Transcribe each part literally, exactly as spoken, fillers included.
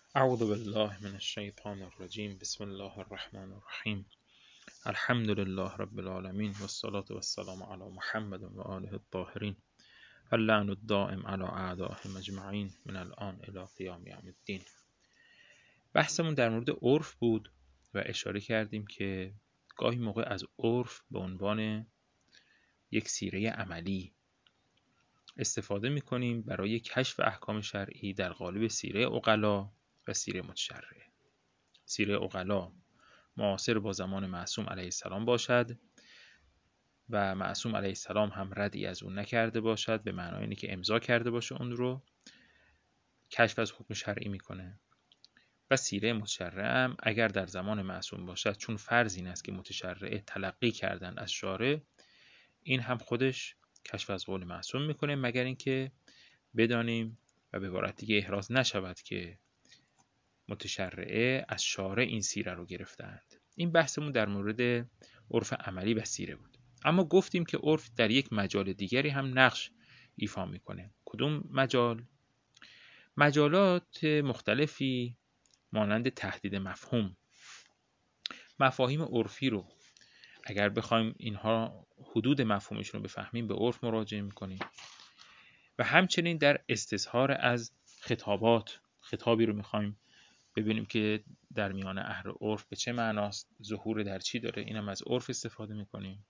اعوذ بالله من الشیطان الرجیم. بسم الله الرحمن الرحیم. الحمد لله رب العالمین والصلاة والسلام علی محمد و آله الطاهرین اللعن الدائم علی اعدائهم اجمعین من الآن الی قیام یوم الدین. بحثمون در مورد عرف بود و اشاره کردیم که گاهی موقع از عرف به عنوان یک سیره عملی استفاده می‌کنیم برای کشف احکام شرعی در قالب سیره عقلا و سیره متشرعه. سیره عقلا معاصر با زمان معصوم علیه السلام باشد و معصوم علیه السلام هم ردی از اون نکرده باشد، به معنای اینه که امضا کرده باشه اون رو کشف از حکم شرعی میکنه. و سیره متشرعه هم اگر در زمان معصوم باشد، چون فرض این است که متشرعه تلقی کردن از شارع، این هم خودش کشف از قول معصوم میکنه، مگر اینکه بدانیم و به عبارت دیگه احراز نشود که متشرعه از شارع این سیره رو گرفتند. این بحثمون در مورد عرف عملی و سیره بود. اما گفتیم که عرف در یک مجال دیگری هم نقش ایفا میکنه. کدوم مجال؟ مجالات مختلفی مانند تحدید مفهوم. مفاهیم عرفی رو اگر بخوایم اینها حدود مفهومشون رو بفهمیم به عرف مراجعه میکنیم و همچنین در استظهار از خطابات، خطابی رو میخوایم ببینیم که در میان اهل عرف به چه معناست، ظهور در چی داره، اینم از عرف استفاده میکنیم.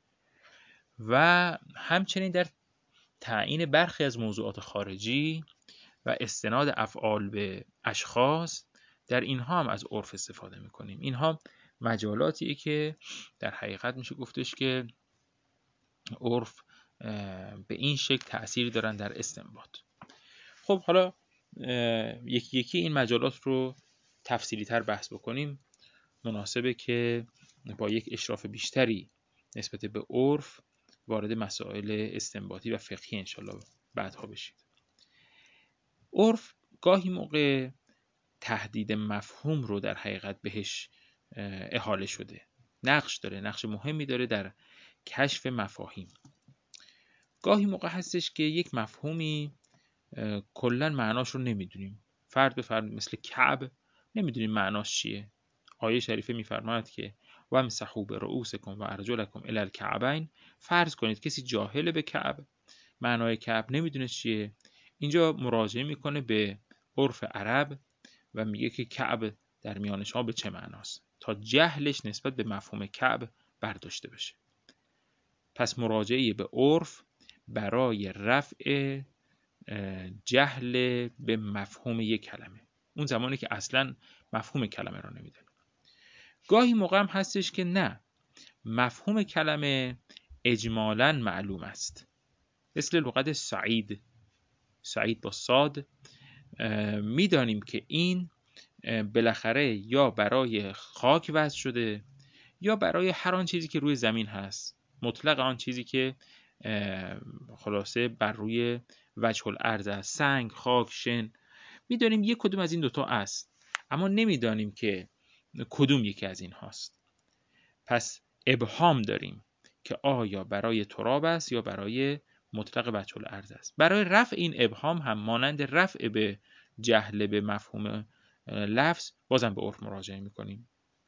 و همچنین در تعیین برخی از موضوعات خارجی و استناد افعال به اشخاص، در اینها هم از عرف استفاده میکنیم. اینها مجالاتیه که در حقیقت میشه گفتش که عرف به این شکل تأثیر دارن در استنباط. خب حالا یکی یکی این مجالات رو تفصیلی تر بحث بکنیم. مناسبه که با یک اشراف بیشتری نسبت به عرف وارد مسائل استنباطی و فقهی انشالله بعدها بشید. عرف گاهی موقع تحدید مفهوم رو در حقیقت بهش احاله شده، نقش داره، نقش مهمی داره در کشف مفاهیم. گاهی موقع هستش که یک مفهومی کلاً معناش رو نمیدونیم، فرد به فرد، مثل کعب نمیدونیم معناش چیه. آیه شریفه میفرماید که وامسحوا برؤوسکم و ارجلکم الی الکعبین. فرض کنید کسی جاهل به کعب، معنای کعب نمیدونه چیه، اینجا مراجعه میکنه به عرف عرب و میگه که کعب در میان شما به چه معناست، تا جهلش نسبت به مفهوم کعب برداشته بشه. پس مراجعه به عرف برای رفع جهل به مفهوم یک کلمه، اون زمانی که اصلا مفهوم کلمه رو نمیدونه. گاهی موقع هم هستش که نه، مفهوم کلمه اجمالاً معلوم است، مثل لغت سعید، سعید با صاد، میدانیم که این بالاخره یا برای خاک وضع شده یا برای هر آن چیزی که روی زمین هست، مطلق آن چیزی که خلاصه بر روی وجه الارض است، سنگ، خاک، شن، میدانیم یک کدوم از این دوتا است، اما نمیدانیم که کدوم یکی از این هاست. پس ابهام داریم که آیا برای تراب است یا برای مطلق وجه الارض است. برای رفع این ابهام هم مانند رفع به جهل به مفهوم لفظ بازم به عرف مراجعه میکنیم.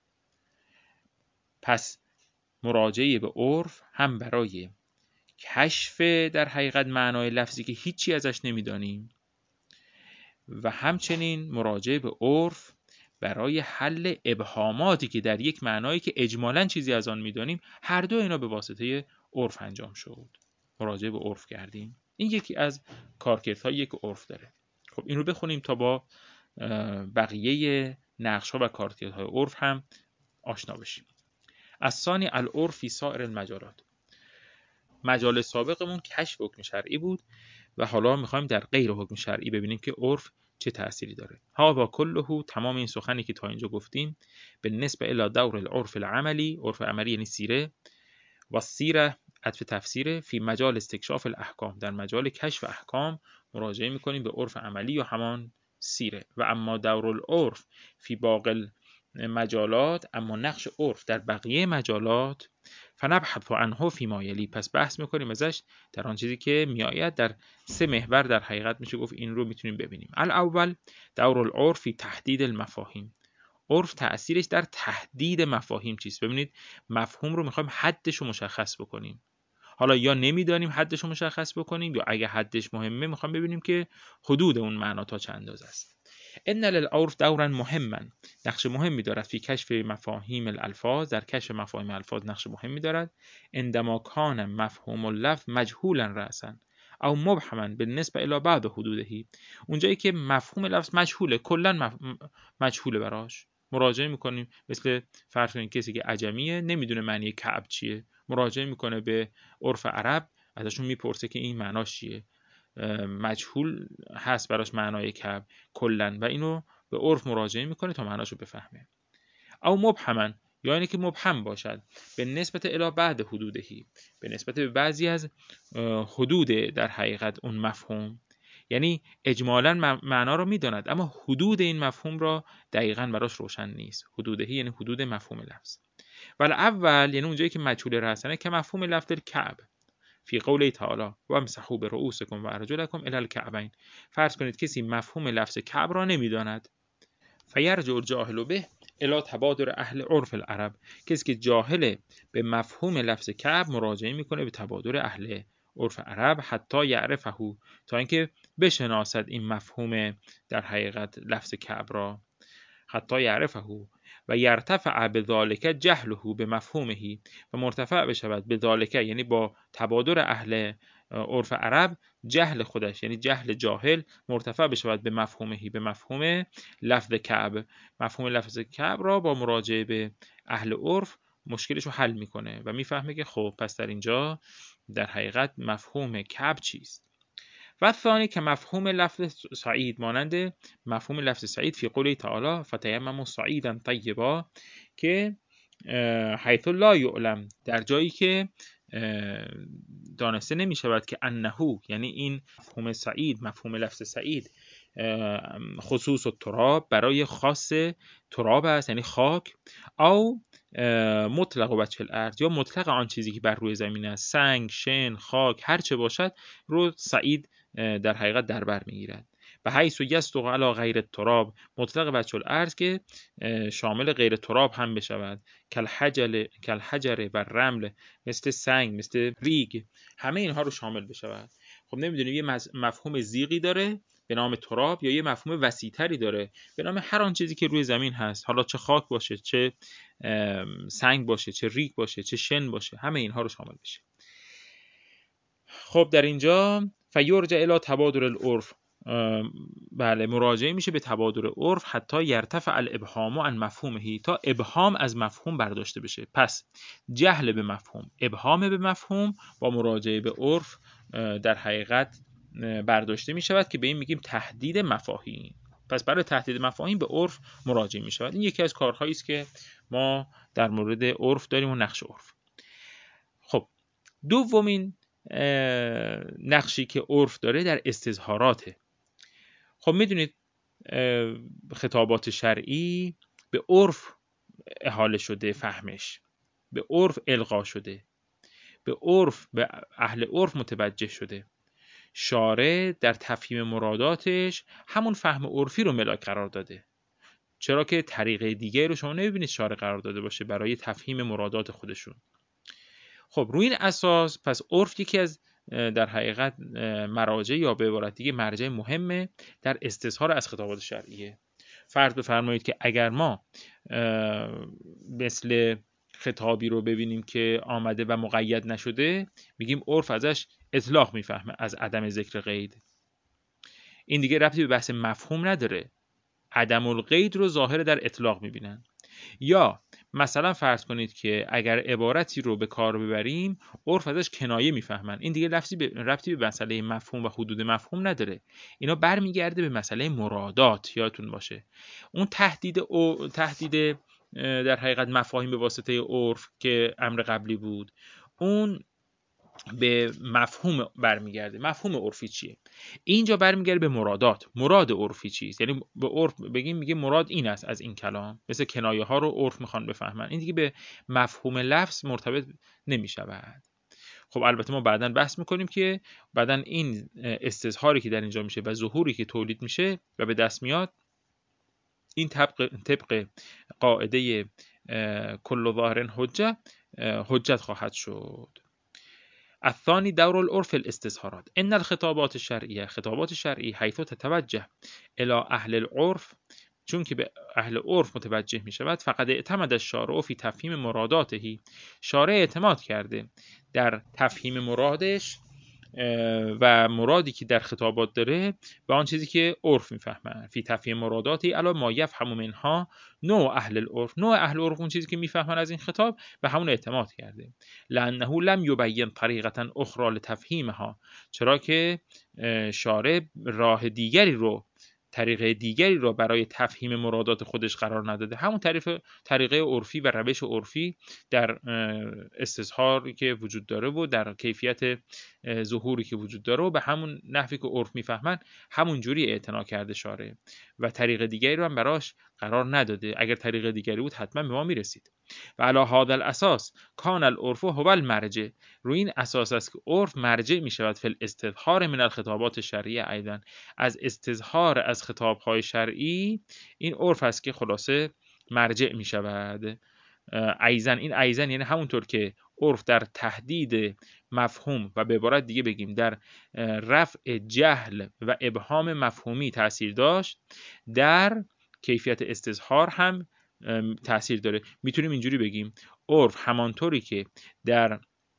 پس مراجعه به عرف هم برای کشف در حقیقت معنای لفظی که هیچی ازش نمیدانیم و همچنین مراجعه به عرف برای حل ابهاماتی که در یک معنایی که اجمالاً چیزی از آن میدانیم، هر دو اینا به واسطه عرف انجام شد. مراجعه به عرف کردیم. این یکی از کارکردهای که عرف داره. خب این رو بخونیم تا با بقیه نقش‌ها و کارکردهای عرف هم آشنا بشیم. الثانی العرف فی سایر المجالات. مجال سابقمون کشف حکم شرعی بود و حالا میخوایم در غیر حکم شرعی ببینیم که عرف چه تأثیری داره. ها و کله، تمام این سخنی که تا اینجا گفتیم، به نسبت الی دور العرف العملی، عرف عملی یعنی سیره، و سیره عطف تفسیره، فی مجال استکشاف الاحکام، در مجال کشف احکام مراجعه میکنیم به عرف عملی یا همان سیره. و اما دور العرف فی باقی مجالات، اما نقش عرف در بقیه مجالات فنبحث عنه فیما یلی، پس بحث میکنیم ازش در آن چیزی که میآید. در سه محور در حقیقت میشه گفت این رو میتونیم ببینیم. الاول دور العرف فی تحدید المفاهیم. عرف تأثیرش در تحدید مفاهیم چیست؟ ببینید مفهوم رو میخوایم حدش رو مشخص بکنیم، حالا یا نمیدانیم حدش رو مشخص بکنیم، یا اگه حدش مهمه میخوایم ببینیم که حدود اون معنا تا چند اندازه است. ان للعرف دورا مهما، نقش مهمی دارد فی کشف مفاهیم الالفاظ، در کشف مفاهیم الفاظ نقش مهمی دارد. عندما کان مفهوم اللفظ مجهولا رأسا او مبهما بالنسبه الی بعض حدوده، اونجایی که مفهوم لفظ مجهوله، کلا مف... مجهوله براش، مراجعه میکنیم. مثل فرض کنید کسی که عجمیه نمیدونه معنی کعب چیه، مراجعه میکنه به عرف عرب، ازشون میپرسه که این معناش چیه، مجهول هست براش معنای کعب کلا و اینو به عرف مراجعه میکنه تا معناشو بفهمه. او مبهما، یا اینه که مبهم باشد به نسبت الی بعد حدودهی، به نسبت به بعضی از حدود در حقیقت اون مفهوم، یعنی اجمالاً معنا رو میداند اما حدود این مفهوم را دقیقاً براش روشن نیست. حدودهی یعنی حدود مفهوم لفظ. ولی اول یعنی اونجایی که مجهول رأسنه که مفهوم لفظ کعب فی قوله تعالی و امسحوا برؤوسکم و ارجلکم الی الکعبین. فرض کنید کسی مفهوم لفظ کعب را نمیداند، فیرجع الجاهل به الی تبادر اهل عرف العرب، کسی که جاهل به مفهوم لفظ کعب مراجعه میکنه به تبادر اهل عرف عرب، حتی یعرفه، تا اینکه بشناسد این مفهوم در حقیقت لفظ کعب را، حتی یعرفه و یرتفع بذالک جهله به مفهومه، و مرتفع بشود به ذالک یعنی با تبادر اهل عرف عرب جهل خودش، یعنی جهل جاهل مرتفع بشود به مفهومه، به مفهوم لفظ کعب. مفهوم لفظ کعب را با مراجعه به اهل عرف مشکلش رو حل میکنه و میفهمه که خب پس در اینجا در حقیقت مفهوم کعب چیست. و ثانی که مفهوم لفظ سعید، مانند مفهوم لفظ سعید فی قوله تعالی فتیمموا صعیدا طیبا، که حیث لا یعلم، در جایی که دانسته نمی شود که انه، یعنی این مفهوم سعید، مفهوم لفظ سعید خصوص التراب، برای خاص تراب است یعنی خاک، او مطلق وجه الارض، یا مطلق آن چیزی که بر روی زمین است، سنگ، شن، خاک، هر چه باشد رو سعید در حقیقت در بر میگیرد. و حیث یصدق علی غیر التراب، مطلق وجه الارض که شامل غیر تراب هم بشود، کالحجر کالحجر و رمل، مثل سنگ، مثل ریگ، همه اینها رو شامل بشود. خب نمیدونیم یه مفهوم زیغی داره به نام تراب، یا یه مفهوم وسیع‌تری داره به نام هر آن چیزی که روی زمین هست، حالا چه خاک باشه، چه سنگ باشه، چه ریگ باشه، چه شن باشه، همه اینها رو شامل بشه. خب در اینجا فیرجع الی تبادر العرف، بله مراجعه میشه به تبادر عرف، حتی یرتفع الابهام عن مفهومه، تا ابهام از مفهوم برداشته بشه. پس جهل به مفهوم، ابهام به مفهوم با مراجعه به عرف در حقیقت برداشته میشود که به این میگیم تحدید مفاهیم. پس برای تحدید مفاهیم به عرف مراجعه میشود. این یکی از کارهایی است که ما در مورد عرف داریم و نقش عرف. خب دومین نقشی که عرف داره در استظهاراته. خب میدونید خطابات شرعی به عرف احاله شده، فهمش به عرف القا شده، به عرف، به اهل عرف متوجه شده. شارع در تفهیم مراداتش همون فهم عرفی رو ملاک قرار داده، چرا که طریقه دیگه رو شما نمیبینید شارع قرار داده باشه برای تفهیم مرادات خودشون. خب روی این اساس پس عرف یکی از در حقیقت مراجع، یا به عبارت دیگه مرجع مهمه در استظهار از خطابات شرعیه. فرض بفرمایید که اگر ما مثل خطابی رو ببینیم که آمده و مقید نشده، میگیم عرف ازش اطلاق میفهمه از عدم ذکر قید. این دیگه ربطی به بحث مفهوم نداره، عدم القید رو ظاهر در اطلاق میبینن. یا مثلا فرض کنید که اگر عبارتی رو به کار ببریم عرف ازش کنایه میفهمن، این دیگه ربطی به ربطی به مسئله مفهوم و حدود مفهوم نداره، اینا برمیگرده به مسئله مرادات. یادتون باشه اون تهدید او تهدید در حقیقت مفاهیم به واسطه عرف که امر قبلی بود، اون به مفهوم برمیگرده. مفهوم عرفی چیه؟ اینجا برمیگرده به مرادات. مراد عرفی چیست؟ یعنی به عرف بگیم میگه مراد این است از این کلام، مثل کنایه ها رو عرف میخوان بفهمن، این دیگه به مفهوم لفظ مرتبط نمیشود. خب البته ما بعداً بحث میکنیم که بعداً این استظهاری که در اینجا میشه و ظهوری که تولید میشه و به دست میاد، این طبق طبق قاعده کل ظاهر حجه حجت خواهد شد. الثانی دور العرف الاستظهارات. ان الخطابات الشرعیه، خطابات شرعی حیث تتوجه الى اهل العرف، چون که به اهل عرف متوجه می شود، فقط اعتمد الشارع فی تفهیم مراداته، شارع اعتماد کرده در تفهیم مرادش و مرادی که در خطابات داره به آن چیزی که عرف میفهمن. فی تفهیم مراداتی علی ما یفهم منها نوع اهل العرف، نوع اهل العرف اون چیزی که میفهمن از این خطاب به همون اعتماد کرده. لانه لم یبین طریقه اخرى لتفهیمها، چرا که شارع راه دیگری رو طریقه دیگری رو برای تفهیم مرادات خودش قرار نداده. همون طریق طریقه عرفی و روش عرفی در استظهاری که وجود داره و در کیفیت ظهوری که وجود داره و به همون نحوی که عرف میفهمن همون جوری اعتنا کرده شارع و طریق دیگری رو هم براش قرار نداده. اگر طریق دیگری بود حتما به ما میرسید. و علی هذا الاساس کان العرف هو المرجع، روی این اساس است که عرف مرجع می شود فی الاستظهار من الخطابات الشرعیه. ایضا از استظهار از خطابهای شرعی این عرف است که خلاصه مرجع می شود. ایضا این ایضا یعنی همونطور که عرف در تحدید مفهوم و به عبارت دیگه بگیم در رفع جهل و ابهام مفهومی تأثیر داشت، در کیفیت استظهار هم تأثیر داره. میتونیم اینجوری بگیم عرف همانطوری که در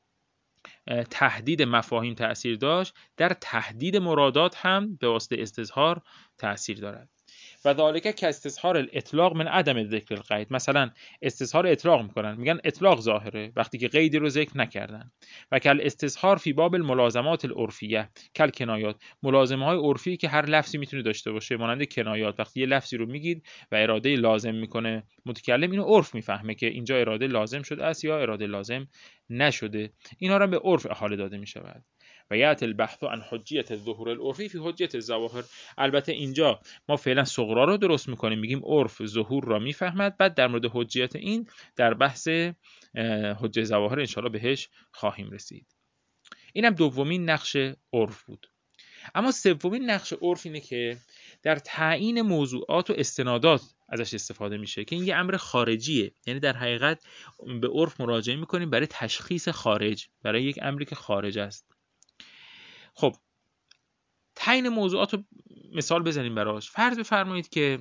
تحدید مفاهیم تأثیر داشت، در تحدید مرادات هم به واسطه استظهار تأثیر دارد. و ذالک که استظهار الاطلاق من عدم ذکر القید، مثلا استظهار اطلاق میکنن، میگن اطلاق ظاهره وقتی که قیدی رو ذکر نکردن. و کل استظهار فی باب الملازمات العرفیه کل کنایات، ملازمه های عرفی که هر لفظی میتونه داشته باشه، مانند کنایات. وقتی یه لفظی رو میگید و اراده لازم میکنه متکلم، اینو عرف میفهمه که اینجا اراده لازم شده است یا اراده لازم نشده، اینا رو به عرف احاله داده میشود. و یات البحث عن حجیت الظهور العرفی فی حجیت الظواهر. البته اینجا ما فعلا صغرا رو درست میکنیم، میگیم عرف ظهور را میفهمد، بعد در مورد حجیت این در بحث حجیت ظواهر انشاءالله بهش خواهیم رسید. اینم دومین نقش عرف بود. اما سومین نقش عرف اینه که در تعیین موضوعات و استنادات ازش استفاده میشه که این یه امر خارجیه، یعنی در حقیقت به عرف مراجعه میکنیم برای تشخیص خارج، برای یک امری که خارج است. خب تعیین موضوعات رو مثال بزنیم براش. فرض بفرمایید که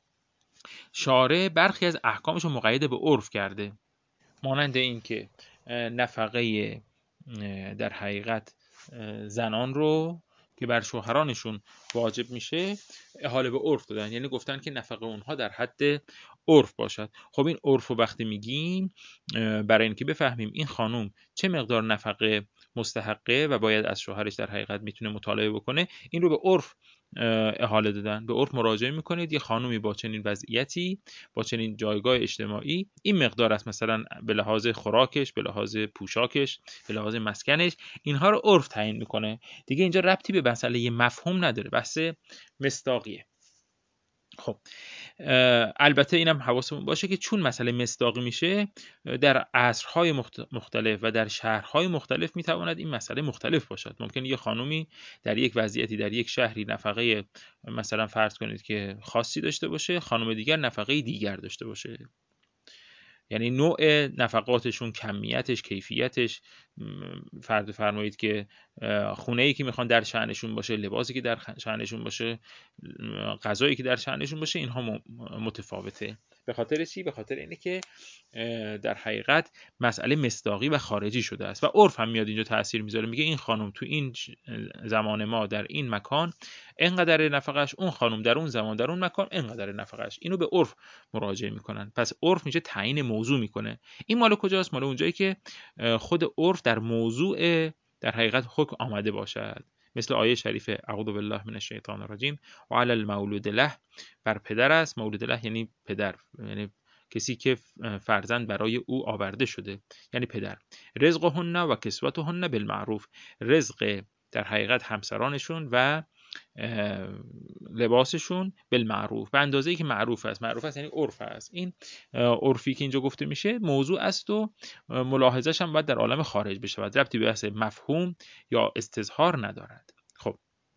شارع برخی از احکامش رو مقید به عرف کرده، مانند این که نفقه در حقیقت زنان رو که بر شوهرانشون واجب میشه احاله به عرف دادن، یعنی گفتن که نفقه اونها در حد عرف باشد. خب این عرف رو وقتی میگیم برای اینکه بفهمیم این خانم چه مقدار نفقه مستحقه و باید از شوهرش در حقیقت میتونه مطالبه بکنه، این رو به عرف احاله دادن. به عرف مراجعه میکنید، یه خانومی با چنین وضعیتی، با چنین جایگاه اجتماعی، این مقدار است، مثلا به لحاظ خوراکش، به لحاظ پوشاکش، به لحاظ مسکنش، اینها رو عرف تعیین میکنه. دیگه اینجا ربطی به مسئله مفهوم نداره، بحث مصداقیه. خب البته اینم حواسمون باشه که چون مسئله مصداقی میشه، در عصرهای مختلف و در شهرهای مختلف میتواند این مسئله مختلف باشد. ممکن یه خانومی در یک وضعیتی در یک شهری نفقه مثلا فرض کنید که خاصی داشته باشه، خانم دیگر نفقه دیگر داشته باشه، یعنی نوع نفقاتشون، کمیتش، کیفیتش، فرض فرمایید که خونه‌ای که میخوان در شأنشون باشه، لباسی که در شأنشون باشه، غذایی که در شأنشون باشه، اینها متفاوته. به خاطر چی؟ به خاطر اینه که در حقیقت مسئله مصداقی و خارجی شده است و عرف هم میاد اینجا تأثیر میذاره، میگه این خانم تو این زمان ما در این مکان اینقدر نفقش، اون خانم در اون زمان در اون مکان اینقدر نفقش. اینو به عرف مراجعه میکنن. پس عرف میشه تعیین موضوع میکنه. این مال کجاست؟ مال اونجایی که خود عرف در موضوع در حقیقت حکم آمده باشد، مثل آیه شریف اعوذ بالله من الشیطان الرجیم و علی المولود له، بر پدر است. مولود له یعنی پدر، یعنی کسی که فرزند برای او آورده شده، یعنی پدر. رزقهن و کسوتهن بالمعروف، رزق در حقیقت همسرانشون و لباسشون بالمعروف، به اندازه‌ای که معروف است. معروف است یعنی عرف است. این عرفی که اینجا گفته میشه موضوع است و ملاحظه‌اش هم باید در عالم خارج بشه، ربطی به بحث مفهوم یا استظهار ندارد. خب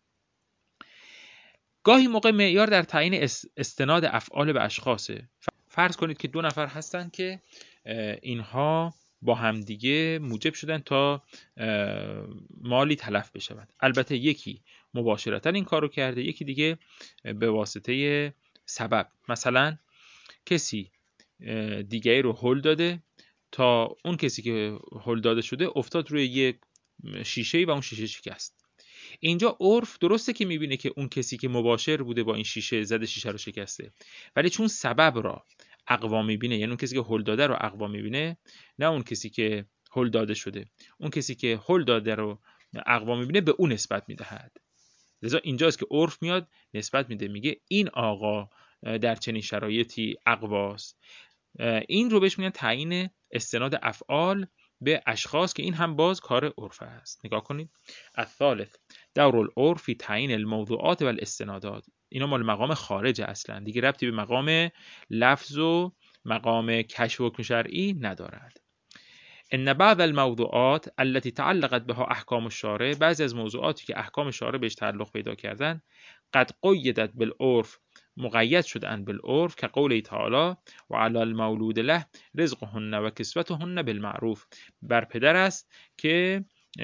گاهی موقع معیار در تعیین استناد افعال به اشخاصه. فرض کنید که دو نفر هستن که اینها با همدیگه موجب شدن تا مالی تلف بشود. البته یکی مباشرتا این کارو کرده، یکی دیگه به واسطه سبب. مثلا کسی دیگه رو هل داده تا اون کسی که هل داده شده افتاد روی یک شیشه‌ای و اون شیشه شکست. اینجا عرف درسته که میبینه که اون کسی که مباشر بوده با این شیشه زده شیشه رو شکسته، ولی چون سبب را اقوا میبینه، یعنی اون کسی که هل داده رو اقوا میبینه، نه اون کسی که هل داده شده. اون کسی که هل داده رو اقوا میبینه به اون نسبت میدهد. لذا اینجاست که عرف میاد نسبت میده، میگه این آقا در چنین شرایطی اقواست. این رو بهش میگن تعیین استناد افعال به اشخاص که این هم باز کار عرف است. نگاه کنید. الثالث دور العرف فی تعیین الموضوعات و الاستنادات. اینا مال مقام خارج اصلا، دیگه ربطی به مقام لفظ و مقام کشف حکم شرعی ندارد. ان بعض الموضوعات التي تعلقت بها احکام الشارع، بعضی از موضوعاتی که احکام شارع بهش تعلق پیدا کردن، قد قیدت بالعرف، مقید شدن بالعرف، که قول تعالی و علی المولود له رزقهن و کسوتهن بالمعروف. بر پدر است که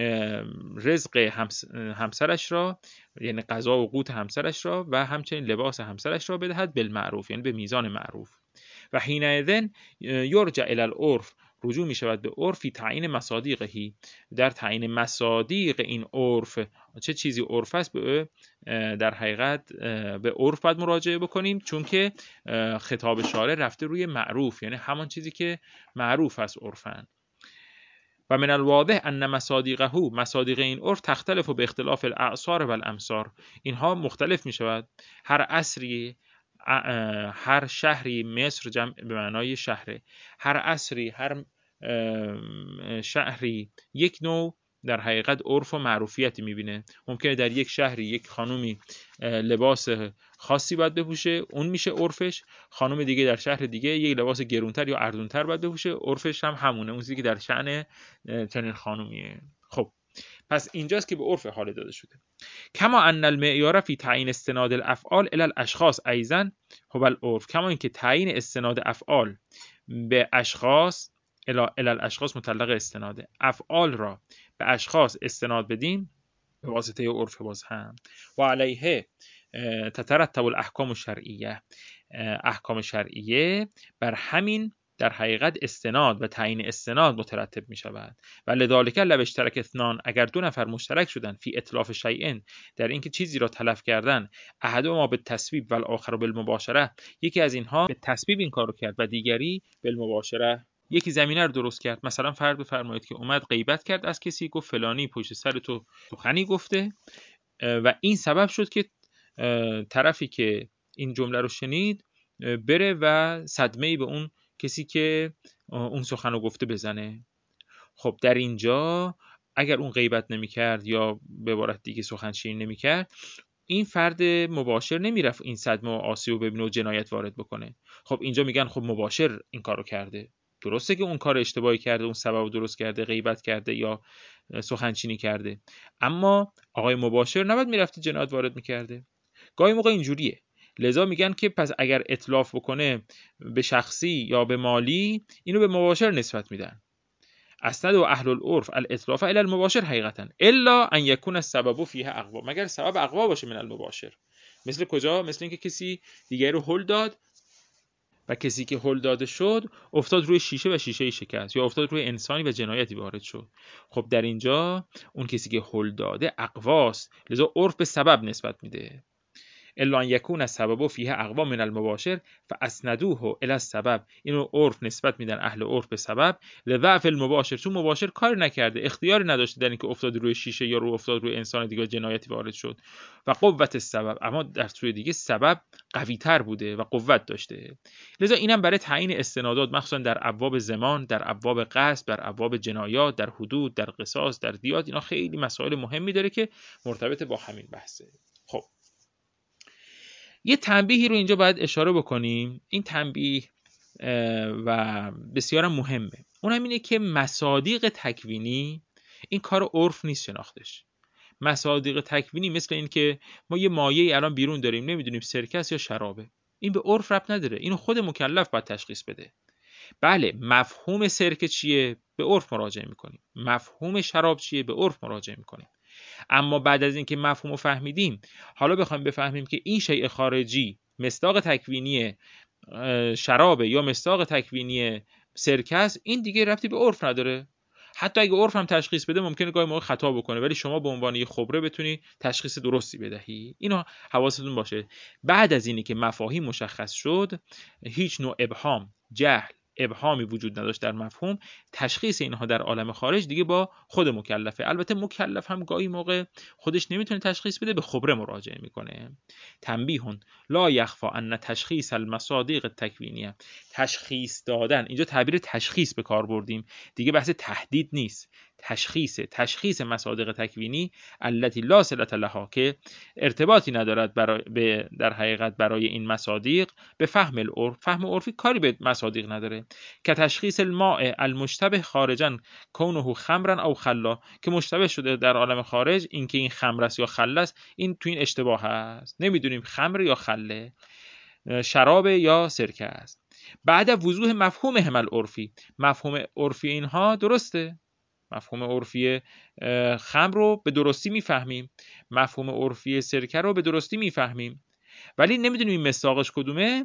رزق همسرش را، یعنی غذا و قوت همسرش را و همچنین لباس همسرش را بدهد بالمعروف، یعنی به میزان معروف. و حینئذ یرجع الی العرف، رجوع می شود به عرفی تعیین مصادیقهی، در تعیین مصادیق این عرف. چه چیزی عرف است؟ به در حقیقت به عرف باید مراجعه بکنیم، چون که خطاب شارع رفته روی معروف، یعنی همان چیزی که معروف است عرفاً. و من الواضح ان مصادیقه، مصادیق این عرف تختلف و به اختلاف الاعصار و الامصار، اینها مختلف می شود. هر عصری، هر شهری، مصر جمع به معنای شهره، هر عصری، هر شهری یک نوع در حقیقت عرف و معروفیتی میبینه. ممکنه در یک شهری یک خانومی لباس خاصی باید بپوشه، اون میشه عرفش. خانم دیگه در شهر دیگه یک لباس گرونتر یا ارزونتر باید بپوشه، عرفش هم همونه، اون چیزی که در شأن چنین خانومیه. خب پس اینجاست که به عرف حال داده شده. کما ان المعیار فی تعیین استناد الافعال الی الاشخاص ایضا هو العرف، کما اینکه تعیین استناد افعال به اشخاص، الی الاشخاص مطلق استناده، افعال را به اشخاص استناد بدیم به واسطه عرف باز هم. و علیه تترتب الاحکام الشرعیه، احکام شرعیه بر همین در حقیقت استناد و تعیین استناد مترتب می شود. و لذالک لو اشترک اثنان، اگر دو نفر مشترک شدن فی اتلاف شیء، در اینکه چیزی را تلف کردن، احدهما بالتسبیب و الاخر بالمباشره، یکی از اینها به تسبیب این کارو کرد و دیگری بالمباشره، یکی زمینه رو درست کرد. مثلا فرض بفرمایید که اومد غیبت کرد از کسی، گفت فلانی پشت سر تو سخنی گفته و این سبب شد که طرفی که این جمله رو شنید بره و صدمه‌ای به اون کسی که اون سخن رو گفته بزنه. خب در اینجا اگر اون غیبت نمی‌کرد یا به عبارت دیگه سخن شیرین نمی‌کرد، این فرد مباشر نمیرفت این صدمه و آسیب رو ببینه و جنایت وارد بکنه. خب اینجا میگن خب مباشر این کارو کرده، درسته که اون کار اشتباهی کرده، اون سبب رو درست کرده، غیبت کرده یا سخنچینی کرده، اما آقای مباشر نباید میرفته جنایت وارد میکرده. گاهی موقع اینجوریه. لذا میگن که پس اگر اتلاف بکنه به شخصی یا به مالی، اینو به مباشر نسبت میدن. اسند و اهل العرف الاتلاف الی المباشر حقیقتا الا ان یکون السبب فیه اقوا، مگر سبب اقوا باشه من المباشر. مثل کجا؟ مثل اینکه کسی دیگری رو هل داد و کسی که هل داده شد افتاد روی شیشه و شیشه شکست، یا افتاد روی انسانی و جنایتی وارد شد. خب در اینجا اون کسی که هل داده اقواست، لذا عرف به سبب نسبت میده. الا ان یکون السبب فیه اقوا من المباشر فاسندوه الی السبب. اینو عرف نسبت میدن، اهل عرف، به سبب لضعف المباشر، چون مباشر کاری نکرده، اختیاری نداشته در اینکه افتاد روی شیشه یا رو افتاد روی انسان دیگه جنایتی وارد شد. و قوت السبب، اما در سوی دیگه سبب قوی تر بوده و قوت داشته. لذا اینم برای تعیین استنادات، مخصوصا در ابواب زمان، در ابواب قصد، در ابواب جنایات، در حدود، در قصاص، در دیات، اینا خیلی مسائل مهمی داره که مرتبط با همین بحثه. خب یه تنبیهی رو اینجا باید اشاره بکنیم. این تنبیه و بسیار مهمه. اونم اینه که مصادیق تکوینی این کار عرف نیست شناختش. مصادیق تکوینی مثل این که ما یه مایعی الان بیرون داریم، نمیدونیم سرکه است یا شرابه، این به عرف ربط نداره، اینو خود مکلف باید تشخیص بده. بله مفهوم سرکه چیه؟ به عرف مراجعه میکنیم. مفهوم شراب چیه؟ به عرف مراجعه میکنیم. اما بعد از اینکه مفهومو فهمیدیم، حالا بخوایم بفهمیم که این شیء خارجی مصداق تکوینی شراب یا مصداق تکوینی سرکه است، این دیگه ربطی به عرف نداره. حتی اگه عرف هم تشخیص بده ممکنه گاهی موقع خطا بکنه، ولی شما به عنوان یه خبره بتونی تشخیص درستی بدهی. اینو حواستون باشه. بعد از اینی که مفاهیم مشخص شد، هیچ نوع ابهام، جهل، ابهامی وجود نداشت در مفهوم، تشخیص اینها در عالم خارج دیگه با خود مکلفه. البته مکلف هم گاهی موقع خودش نمیتونه تشخیص بده، به خبره مراجعه میکنه. تنبیه لا یخفی ان تشخیص المصادیق التکوینیه، تشخیص دادن، اینجا تعبیر تشخیص به کار بردیم، دیگه بحث تحدید نیست، تشخیص تشخیص مصادیق تکوینی التي لا صلة لها، که ارتباطی ندارد برای به در حقیقت برای این مصادیق به فهم العرف. فهم عرفی کاری به مصادیق نداره. که تشخیص الماء المشتبه خارجا کونه خمرا او خلا، که مشتبه شده در عالم خارج، این که این خمر است یا خل است، این تو این اشتباه است، نمیدونیم خمر یا خله، شراب یا سرکه است. بعد وضوح مفهوم همل عرفی، مفهوم عرفی اینها درسته، مفهوم عرفی خمر رو به درستی میفهمیم، مفهوم عرفی سرکه رو به درستی میفهمیم، ولی نمیدونیم این مصداقش کدومه.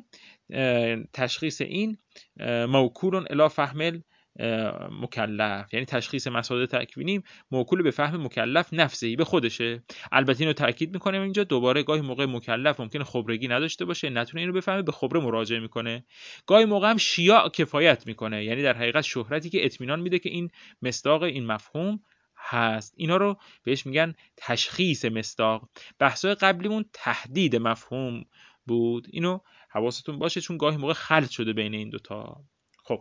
تشخیص این موکول الی فهم مکلف، یعنی تشخیص مصادیق تکوینی موکول به فهم مکلف نفسهی، به خودشه. البته اینو تاکید میکنم اینجا دوباره، گاهی موقع مکلف ممکنه خبرگی نداشته باشه، نتونه اینو بفهمه، به خبره مراجعه میکنه. گاهی موقع هم شیاع کفایت میکنه، یعنی در حقیقت شهرتی که اطمینان میده که این مصداق این مفهوم هست. اینا رو بهش میگن تشخیص مصداق. بحثای قبلیمون تحدید مفهوم بود، اینو حواستون باشه چون گاهی موقع خلط شده بین این دوتا. خب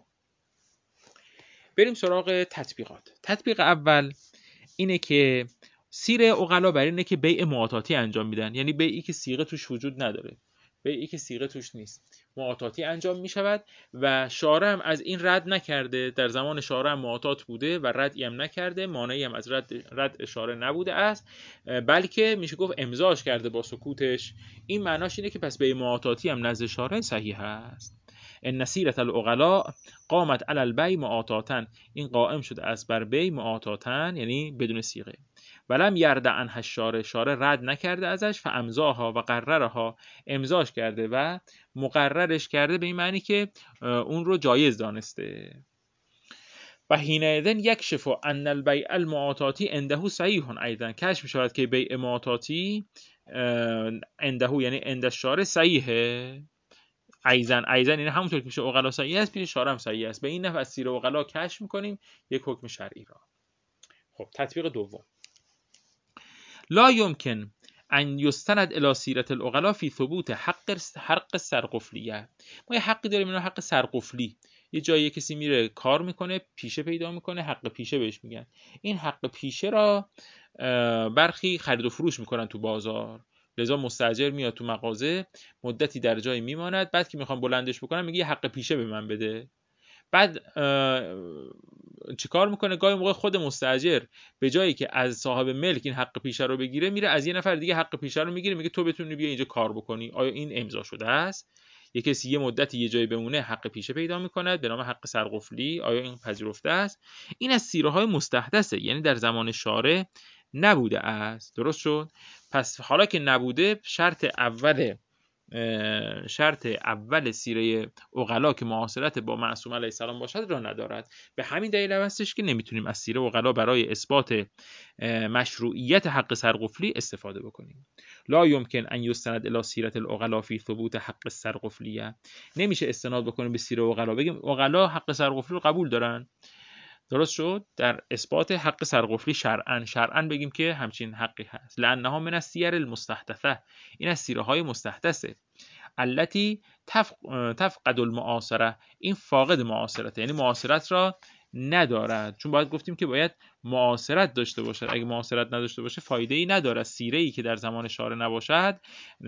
بریم سراغ تطبیقات. تطبیق اول اینه که سیر عقلا بر اینه که بیع معاطاتی انجام میدن، یعنی بیعی که صیغه توش وجود نداره، بیعی که صیغه توش نیست، معاطاتی انجام میشود و شارع هم از این رد نکرده. در زمان شارع هم معاطات بوده و ردی هم نکرده، مانعی هم از رد رد شارع نبوده است، بلکه میشه گفت امضاش کرده با سکوتش. این معناش اینه که پس بیع معاطاتی هم نزد شارع صحیح است. ان سیرة العقلاء قامت علی البیع معاطاتا، این قائم شده از بر بیع معاطاتا، یعنی بدون صیغه. ولم یرد عنها الشارع، شارع رد نکرده ازش، فامضاها و قررها، امضاش کرده و مقررش کرده، به این معنی که اون رو جایز دانسته. و حینئذ یکشف ان البیع المعاطاتی عنده صحیح ایضا، کشف می‌شود که بیع معاطاتی عنده یعنی عند الشارع صحیحه. ایزن ایزن این همونطور که میشه عقلا صحیح است، پیش شارع هم صحیح است. به این نحو از سیر عقلا کشف میکنیم یک حکم شرعی را. خب تطبیق دوم، لا یمکن ان یستند الی سیرة العقلاء فی ثبوت حق حق سرقفلیه. ما یه حقی داریم، اینو حق سرقفلی. یه جایی کسی میره کار میکنه، پیشه پیدا میکنه، حق پیشه بهش میگن. این حق پیشه را برخی خرید و فروش میکنن تو بازار، لذا مستاجر میاد تو مغازه، مدتی در جای میماند، بعد که میخوام بلندش بکنم میگه یه حق پیشه به من بده. بعد چیکار میکنه؟ گاهی موقع خود مستاجر به جایی که از صاحب ملک این حق پیشه رو بگیره، میره از یه نفر دیگه حق پیشه رو میگیره، میگه تو بتونی بیا اینجا کار بکنی. آیا این امضا شده است؟ یه کسی یه مدتی یه جایی بمونه، حق پیشه پیدا میکند به نام حق سرقفلی، آیا این پذیرفته است؟ این از سیره های مستحدثه، یعنی در زمان شارع نبوده است. درست شد؟ پس حالا که نبوده، شرط اول شرط اول سیره عقلا که معاصرت با معصوم علیه السلام باشد را ندارد. به همین دلیل هستش که نمیتونیم از سیره عقلا برای اثبات مشروعیت حق سرقفلی استفاده بکنیم. لا یمکن ان یستند الی سیرت العقلا فی ثبوت حق السرقفلیه. نمیشه استناد بکنیم به سیره عقلا بگیم عقلا حق سرقفلی رو قبول دارن. درست شد؟ در اثبات حق سرقفلی شرعاً شرعاً بگیم که همچین حقی هست. لانها من السیر المستحدثه، این از سیره های مستحدثه. التي تفقد المعاصره، این فاقد معاصرت، یعنی معاصرت را ندارد. چون باید گفتیم که باید معاصرت داشته باشد. اگه معاصرت نداشته باشه فایده ای نداره. سیره ای که در زمان شارع نباشد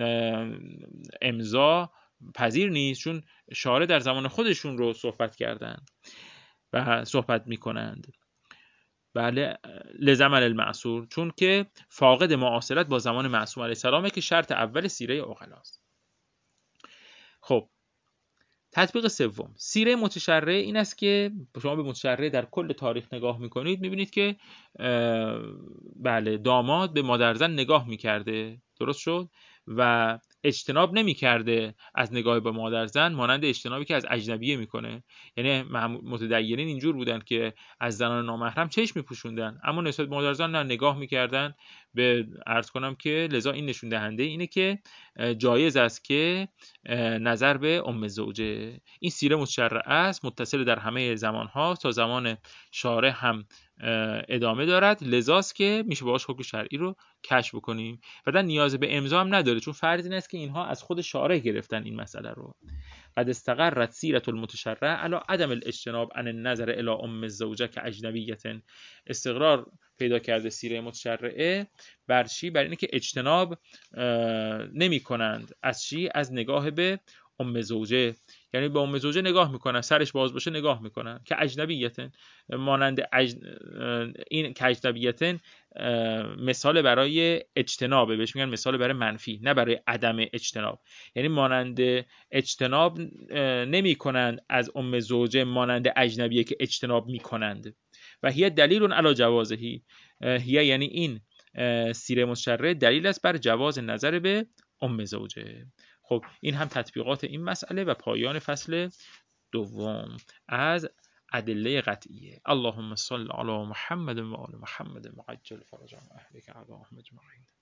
امضا پذیر نیست، چون شارع در زمان خودشون رو صحبت کردن و صحبت میکنند. بله، لزمن المعصور، چون که فاقد معاصرت با زمان معصوم علیه السلامه که شرط اول سیره عقلاست. خب تطبیق سوم سیره متشرع این است که شما به متشرع در کل تاریخ نگاه میکنید، میبینید که بله داماد به مادرزن نگاه میکرده، درست شد، و اجتناب نمیکرده از نگاه به مادرزن مانند اجتنابی که از اجنبیه میکنه. یعنی متدینین اینجور بودن که از زنان نامحرم چشم میپوشوندن، اما نسبت به مادرزن نه نگاه میکردن. به عرض کنم که لذا این نشون دهنده اینه که جایز است که نظر به ام زوجه. این سیره متشرع است، متصل در همه زمانها تا زمان شارع هم ادامه دارد، لذاست که میشه باهاش حکم شرعی رو کشف بکنیم و در نیاز به امضا هم نداره، چون فرض این است که اینها از خود شارع گرفتن این مسئله رو. قد استقرت سیرت المتشرع علی عدم الاجتناب عن النظر الی ام الزوجه که اجنبیه. استقرار پیدا کرده سیره متشرعه بر چی؟ بر اینه که اجتناب نمی کنند از چی؟ از نگاه به ام زوجه. یعنی به ام زوجه نگاه میکنن، سرش باز باشه نگاه میکنن که اجنبیتن، مانند اج... این که اجنبیتن مثال برای اجتنابه، بهش میگن مثال برای منفی، نه برای عدم اجتناب. یعنی مانند اجتناب نمی کنند از ام زوجه مانند اجنبیه که اجتناب میکنند. و هی دلیل علی جوازهی، هی یعنی این سیره متشرع دلیل است بر جواز نظر به ام زوجه. خب این هم تطبیقات این مسئله و پایان فصل دوم از ادله قطعیه. اللهم صل علی محمد و آل محمد وعجل فرجهم اهلک اعداهم اجمعین.